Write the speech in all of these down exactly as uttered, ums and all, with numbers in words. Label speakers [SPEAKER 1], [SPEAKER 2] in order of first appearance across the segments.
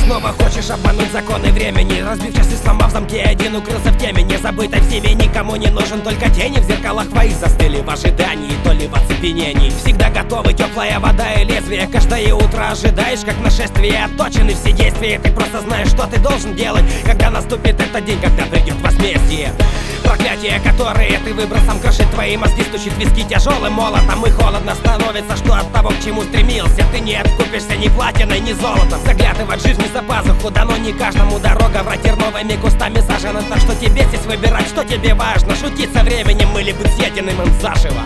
[SPEAKER 1] снова хочешь обмануть законы времени, разбившись и сломав замки, один укрылся в теме. Не забытой в себе, никому не нужен, только тени в зеркалах твоих застыли в ожидании, то ли в оцепенении. Всегда готовы теплая вода и лезвие, каждое утро ожидаешь, как нашествие. Отточены все действия, ты просто знаешь, что ты должен делать, когда наступит этот день, когда придет возмездие. Проклятие, которое ты выбрал, сам крошит твои мозги, стучит в виски тяжелым молотом, и холодно становится, что от того, к чему стремился, ты не откупишься ни платиной, ни золотом. Заглядывать жизни за пазуху дано не каждому, дорога врать терновыми кустами сажена, так что тебе здесь выбирать, что тебе важно, шутить со временем или быть съеденным им заживо.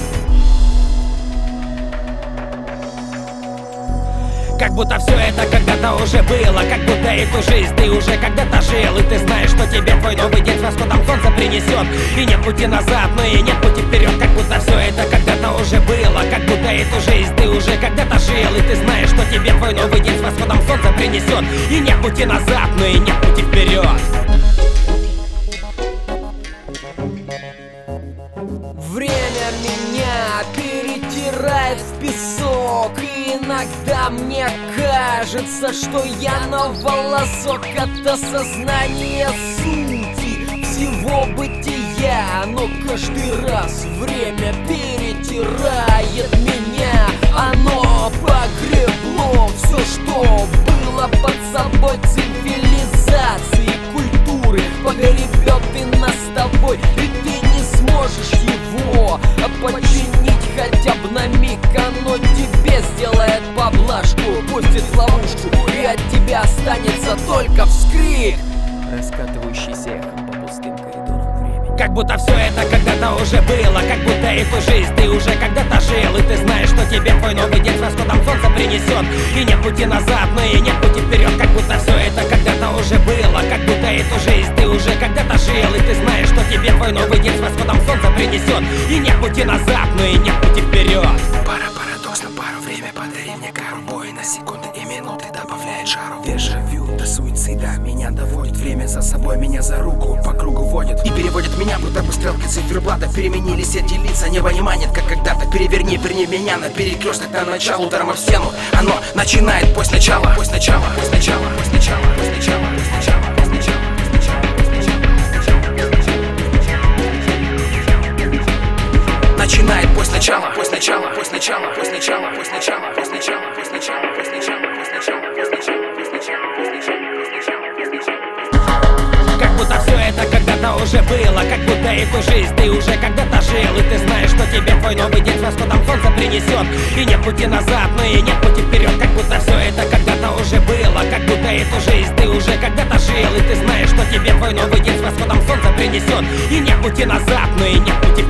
[SPEAKER 1] Как будто все это когда-то уже было, как будто эту жизнь ты уже когда-то жил, и ты знаешь, что тебе твой новый день с восходом солнца принесет. И нет пути назад, но и нет пути вперед. Как будто все это когда-то уже было, как будто эту жизнь ты уже когда-то жил, и ты знаешь, что тебе твой новый день с восходом солнца принесет. И нет пути назад, но и нет пути вперед.
[SPEAKER 2] Время меня перетирает в песок, и иногда мне кажется, что я на волосок от осознания сути всего бытия. Но каждый раз время перетирает меня, оно погребло все, что было под собой цивилизации, культуры. Погребет и нас с тобой, и ты не сможешь его починить хотя бы на миг. Оно тебе сделает поблажку, пустит в ловушку, и от тебя останется только вскрик, раскатывающийся эхом по пустым коридорам времени.
[SPEAKER 1] Как будто все это когда-то уже было, как будто эту жизнь ты уже когда-то жил, и ты знаешь, что тебе твой новый день с восходом солнца принесет. И нет пути назад, но и нет пути вперед. Как будто все это когда-то уже было, как будто эту жизнь ты уже когда-то жил, и ты знаешь, что тебе твой новый день с восходом солнца принесет. И нет пути назад, но и нет пути вперед.
[SPEAKER 3] Пара парадокс на пару, время подари мне кару. Бой на секунды и минуты добавляет жару. Дежавю до суицида меня доводит, время за собой меня за руку по кругу водит и переводит меня, будто бы стрелки циферблата переменились эти лица. Небо не манит, как когда-то. Переверни, верни меня на перекресток, на начало ударом в стену. Оно начинает пусть начала, пусть начала, пусть начала, пусть начала, пусть начала, пусть начала, пусть начала. Начинает пусть начала, пусть начала, пусть начала, пусть начала, пусть начала, пусть начала, пусть начала, пусть начала, пусть начала, пусть начала, пусть начала, пусть начала, пусть начала, пусть начала.
[SPEAKER 1] Как будто все это когда-то уже было, как будто эту жизнь ты уже когда-то жил, и ты знаешь, что тебе твой новый день с восходом солнца принесет. И нет пути назад, но и нет пути вперед. Как будто все это когда-то уже было, как будто эту жизнь ты уже когда-то жил, и ты знаешь, что тебе твой новый день с восходом солнца принесет. И нет пути назад, но и нет пути вперед.